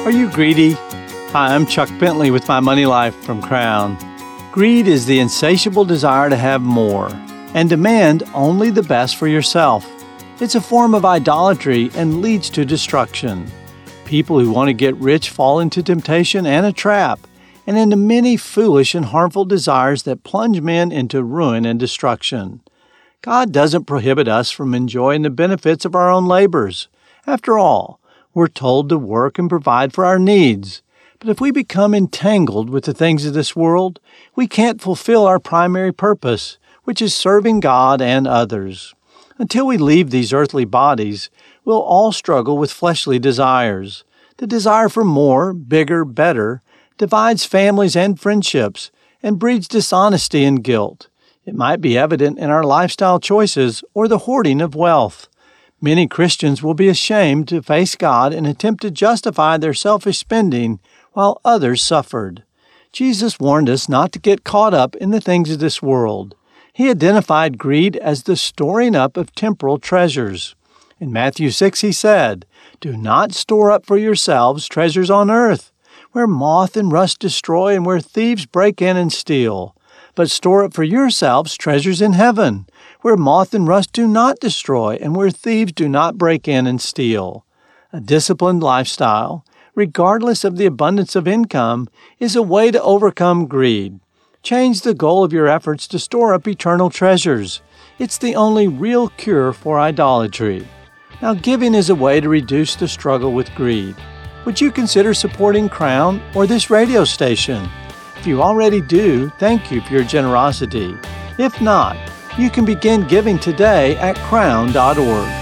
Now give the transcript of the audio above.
Are you greedy? Hi, I'm Chuck Bentley with My Money Life from Crown. Greed is the insatiable desire to have more and demand only the best for yourself. It's a form of idolatry and leads to destruction. People who want to get rich fall into temptation and a trap, and into many foolish and harmful desires that plunge men into ruin and destruction. God doesn't prohibit us from enjoying the benefits of our own labors. After all, we're told to work and provide for our needs. But if we become entangled with the things of this world, we can't fulfill our primary purpose, which is serving God and others. Until we leave these earthly bodies, we'll all struggle with fleshly desires. The desire for more, bigger, better divides families and friendships and breeds dishonesty and guilt. It might be evident in our lifestyle choices or the hoarding of wealth. Many Christians will be ashamed to face God and attempt to justify their selfish spending while others suffered. Jesus warned us not to get caught up in the things of this world. He identified greed as the storing up of temporal treasures. In Matthew 6 he said, "Do not store up for yourselves treasures on earth, where moth and rust destroy and where thieves break in and steal. But store up for yourselves treasures in heaven, where moth and rust do not destroy and where thieves do not break in and steal." A disciplined lifestyle, regardless of the abundance of income, is a way to overcome greed. Change the goal of your efforts to store up eternal treasures. It's the only real cure for idolatry. Now, giving is a way to reduce the struggle with greed. Would you consider supporting Crown or this radio station? If you already do, thank you for your generosity. If not, you can begin giving today at crown.org.